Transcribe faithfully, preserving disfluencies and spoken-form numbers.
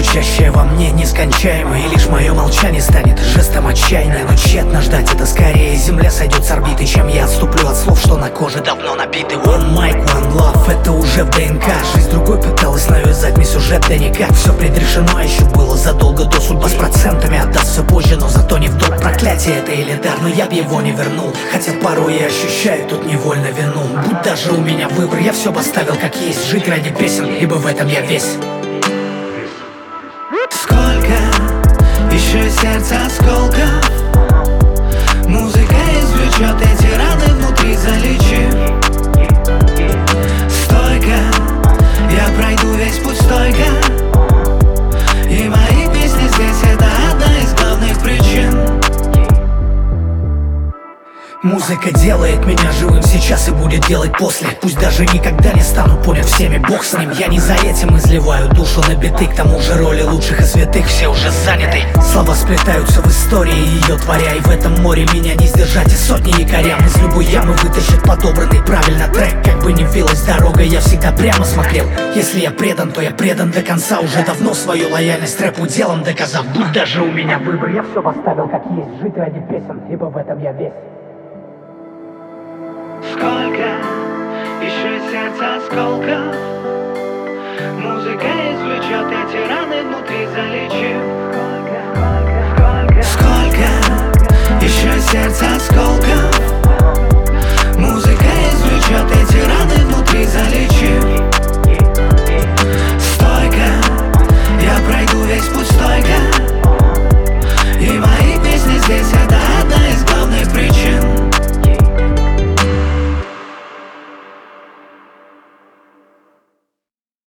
звучащее во мне нескончаемо, и лишь мое молчание станет жестом отчаяния. Но тщетно ждать, это скорее земля сойдет с орбиты, чем я отступлю от слов, что на коже давно набиты. One mic, one love, это уже в ДНК. Жизнь другой пыталась навязать мне сюжет, да никак. Все предрешено, а еще было задолго до. Судьба с процентами отдаст все позже, но зато не в долг. Проклятие это или дар, но я б его не вернул. Хотя порой я ощущаю тут невольно вину. Будь даже у меня выбор, я все бы оставил как есть. Жить ради песен, ибо в этом я весь. Сколько еще сердца осколков музыка извлечет эти раны внутри, залечив. Стойко, я пройду весь путь стойко, и мои песни здесь это одна из главных причин. Музыка делает меня живым сейчас и будет делать после. Пусть даже никогда не стану понят всеми, бог с ним. Я не за этим изливаю душу на биты. К тому же роли лучших и святых все уже заняты. Слова сплетаются в истории, ее творя. И в этом море меня не сдержать и сотни якорям. Из любой ямы вытащит подобранный правильно трек. Как бы ни вилась дорога, я всегда прямо смотрел. Если я предан, то я предан до конца. Уже давно свою лояльность рэпу делом доказав. Будь даже у меня выбор, я все поставил как есть. Жить ради песен, ибо в этом я весь. Сколько еще сердца осколков музыка извлечет эти раны внутри, залечив.